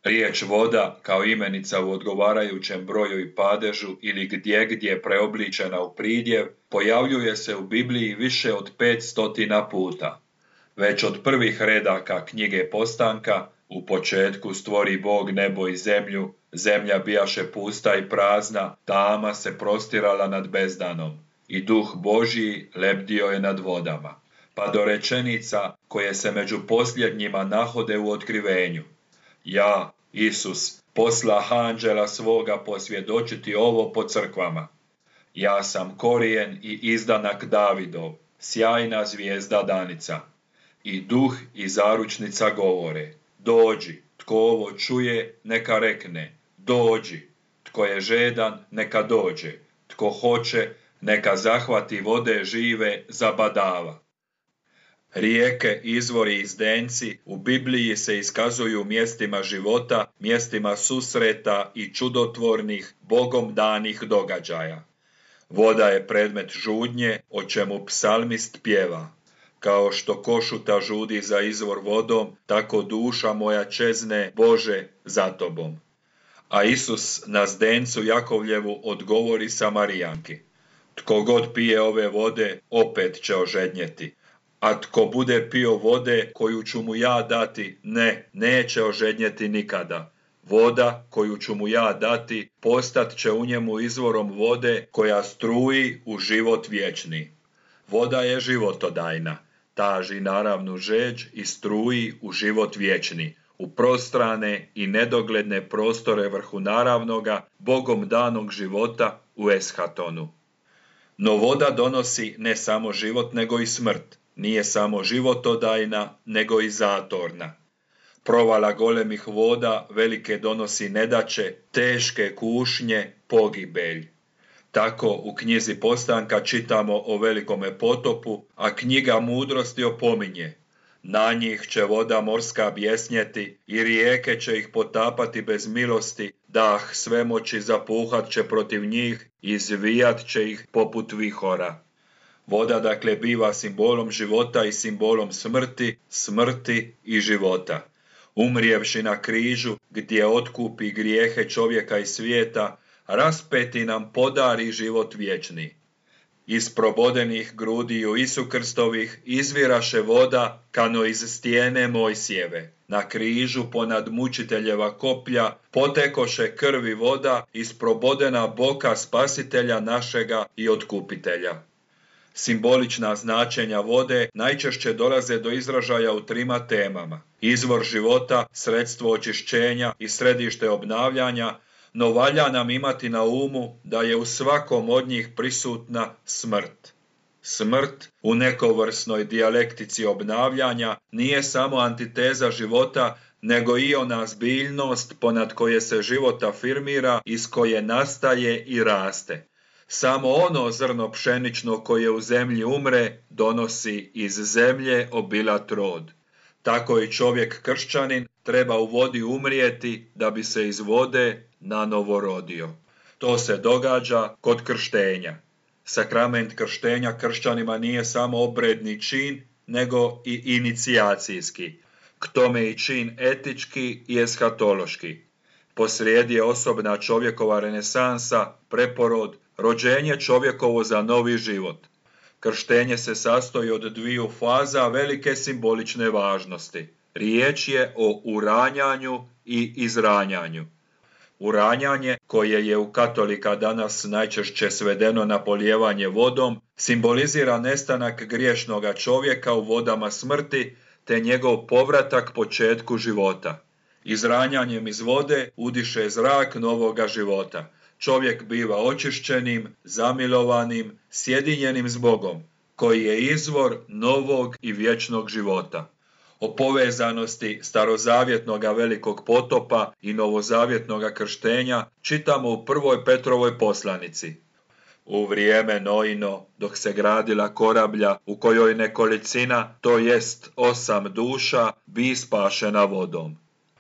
Riječ voda kao imenica u odgovarajućem broju i padežu ili gdje preobličena u pridjev pojavljuje se u Bibliji više od 500 puta. Već od prvih redaka knjige Postanka, u početku stvori Bog nebo i zemlju, zemlja bijaše pusta i prazna, tama se prostirala nad bezdanom i duh Božji lebdio je nad vodama. Pa do rečenica koje se među posljednjima nahode u otkrivenju. Ja, Isus, poslah anđela svoga posvjedočiti ovo po crkvama. Ja sam korijen i izdanak Davidov, sjajna zvijezda danica. I duh i zaručnica govore, dođi, tko ovo čuje, neka rekne, dođi, tko je žedan, neka dođe, tko hoće, neka zahvati vode žive zabadava. Rijeke, izvori i zdenci u Bibliji se iskazuju mjestima života, mjestima susreta i čudotvornih, Bogom danih događaja. Voda je predmet žudnje, o čemu psalmist pjeva. Kao što košuta žudi za izvor vodom, tako duša moja čezne, Bože, za tobom. A Isus na zdencu Jakovljevu odgovori Samarijanki. Tko god pije ove vode, opet će ožednjeti. A tko bude pio vode koju ću mu ja dati, neće ožednjeti nikada. Voda koju ću mu ja dati, postat će u njemu izvorom vode koja struji u život vječni. Voda je životodajna, taži naravnu žeđ i struji u život vječni, u prostrane i nedogledne prostore vrhu naravnoga, Bogom danog života u Eshatonu. No voda donosi ne samo život, nego i smrt. Nije samo životodajna, nego i zatorna. Provala golemih voda velike donosi nedaće, teške kušnje, pogibelj. Tako u knjizi Postanka čitamo o velikome potopu, a knjiga Mudrosti opominje. Na njih će voda morska bjesnjeti i rijeke će ih potapati bez milosti, dah svemoći zapuhat će protiv njih i zvijat će ih poput vihora. Voda dakle biva simbolom života i simbolom smrti i života. Umrijevši na križu gdje otkupi grijehe čovjeka i svijeta, raspeti nam podari život vječni. Iz probodenih grudiju Isu Krstovih izviraše voda kano iz stijene Mojsijeve. Na križu ponad mučiteljeva koplja potekoše krvi voda iz probodena boka Spasitelja našega i Otkupitelja. Simbolična značenja vode najčešće dolaze do izražaja u trima temama. Izvor života, sredstvo očišćenja i središte obnavljanja, no valja nam imati na umu da je u svakom od njih prisutna smrt. Smrt u nekovrsnoj dijalektici obnavljanja nije samo antiteza života, nego i ona zbiljnost ponad koje se život afirmira, iz koje nastaje i raste. Samo ono zrno pšenično koje u zemlji umre, donosi iz zemlje obilat rod. Tako i čovjek kršćanin treba u vodi umrijeti da bi se iz vode nanovo rodio. To se događa kod krštenja. Sakrament krštenja kršćanima nije samo obredni čin, nego i inicijacijski. K tome i čin etički i eshatološki. Posrijedi je osobna čovjekova renesansa, preporod, rođenje čovjekovo za novi život. Krštenje se sastoji od dviju faza velike simbolične važnosti. Riječ je o uranjanju i izranjanju. Uranjanje, koje je u katolika danas najčešće svedeno na polijevanje vodom, simbolizira nestanak griješnoga čovjeka u vodama smrti te njegov povratak početku života. Izranjanjem iz vode udiše zrak novoga života. Čovjek biva očišćenim, zamilovanim, sjedinjenim s Bogom, koji je izvor novog i vječnog života. O povezanosti starozavjetnoga velikog potopa i novozavjetnoga krštenja čitamo u 1. Petrovoj poslanici. U vrijeme Noino, dok se gradila korablja u kojoj nekolicina, to jest 8 duša, bi spašena vodom.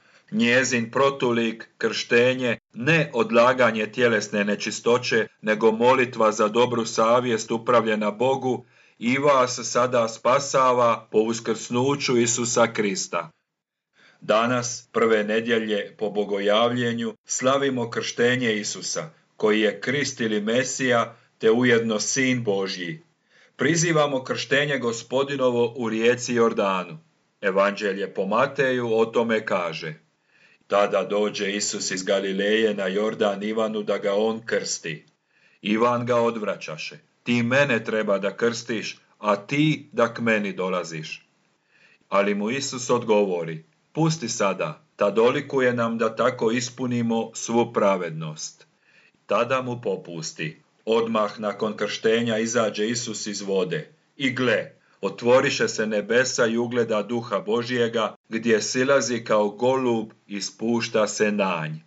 Njezin protulik, krštenje, ne odlaganje tjelesne nečistoće, nego molitva za dobru savjest upravljena Bogu, i vas sada spasava po uskrsnuću Isusa Krista. Danas, prve nedjelje po bogojavljenju, slavimo krštenje Isusa, koji je Krist ili Mesija, te ujedno Sin Božji. Prizivamo krštenje Gospodinovo u rijeci Jordanu. Evanđelje po Mateju o tome kaže: Tada dođe Isus iz Galileje na Jordan Ivanu da ga on krsti. Ivan ga odvraćaše: Ti mene treba da krstiš, a ti da k meni dolaziš. Ali mu Isus odgovori: Pusti sada, ta dolikuje nam da tako ispunimo svu pravednost. Tada mu popusti. Odmah nakon krštenja izađe Isus iz vode. I gle, otvoriše se nebesa i ugleda Duha Božjega, gdje silazi kao golub i spušta se na nj.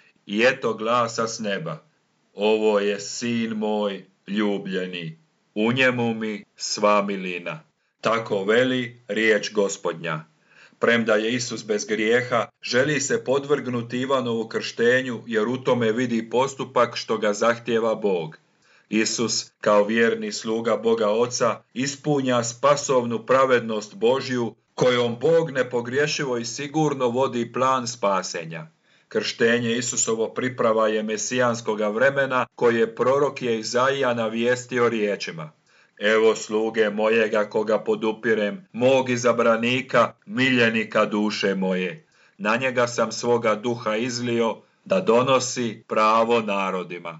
I eto glasa s neba: Ovo je Sin moj ljubljeni, u njemu mi sva milina. Tako veli riječ Gospodnja. Premda je Isus bez grijeha, želi se podvrgnuti Ivanovu krštenju, jer u tome vidi postupak što ga zahtijeva Bog. Isus, kao vjerni sluga Boga Oca, ispunja spasovnu pravednost Božju, kojom Bog nepogriješivo i sigurno vodi plan spasenja. Krštenje Isusovo priprava je mesijanskoga vremena, koje prorok je Izaija navijestio riječima: Evo sluge mojega koga podupirem, mog izabranika, miljenika duše moje. Na njega sam svoga duha izlio, da donosi pravo narodima.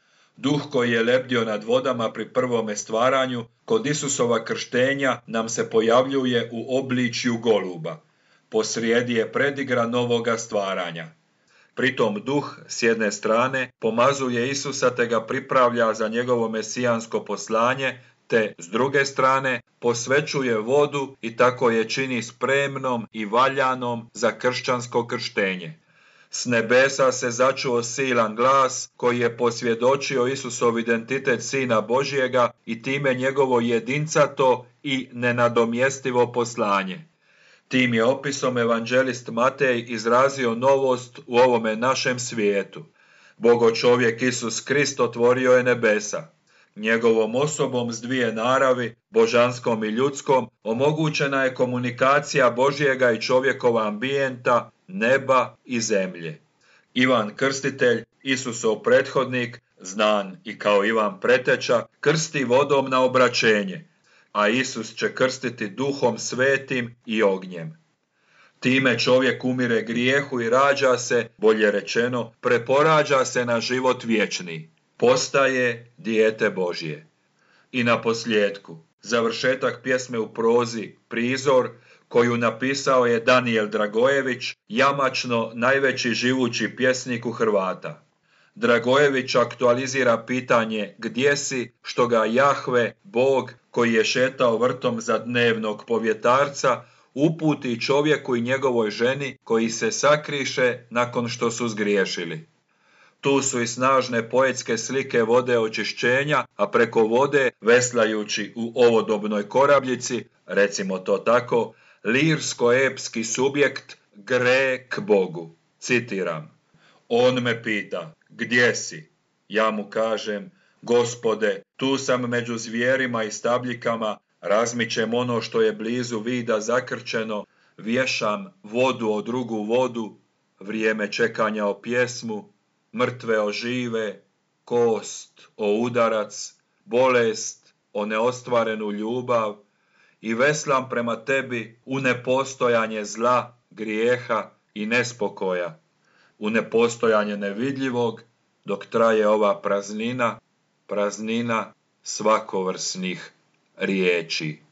Duh koji je lebdio nad vodama pri prvome stvaranju, kod Isusova krštenja nam se pojavljuje u obličju goluba. Posrijedi je predigra novoga stvaranja. Pritom duh, s jedne strane, pomazuje Isusa te ga pripravlja za njegovo mesijansko poslanje, te, s druge strane, posvećuje vodu i tako je čini spremnom i valjanom za kršćansko krštenje. S nebesa se začuo silan glas koji je posvjedočio Isusov identitet Sina Božjega i time njegovo jedincato i nenadomjestivo poslanje. Tim je opisom evanđelist Matej izrazio novost u ovome našem svijetu. Bogo čovjek Isus Krist otvorio je nebesa. Njegovom osobom s dvije naravi, božanskom i ljudskom, omogućena je komunikacija Božjega i čovjekova ambijenta, neba i zemlje. Ivan Krstitelj, Isusov prethodnik, znan i kao Ivan Preteča, krsti vodom na obraćenje, a Isus će krstiti Duhom Svetim i ognjem. Time čovjek umire grijehu i rađa se, bolje rečeno, preporađa se na život vječni. Postaje dijete Božje. I na posljedku, završetak pjesme u prozi Prizor, koju napisao je Danijel Dragojević, jamačno najveći živući pjesnik u Hrvata. Dragojević aktualizira pitanje gdje si, što ga Jahve, Bog, koji je šetao vrtom za dnevnog povjetarca, uputi čovjeku i njegovoj ženi koji se sakriše nakon što su zgriješili. Tu su i snažne poetske slike vode očišćenja, a preko vode, veslajući u ovodobnoj korabljici, recimo to tako, lirsko-epski subjekt gre k Bogu. Citiram: On me pita, gdje si? Ja mu kažem, Gospode, tu sam među zvijerima i stabljikama, razmičem ono što je blizu vida zakrčeno, vješam vodu o drugu vodu, vrijeme čekanja o pjesmu, mrtve o žive, kost o udarac, bolest o neostvarenu ljubav i veslam prema tebi u nepostojanje zla, grijeha i nespokoja, u nepostojanje nevidljivog, dok traje ova praznina svakovrsnih riječi.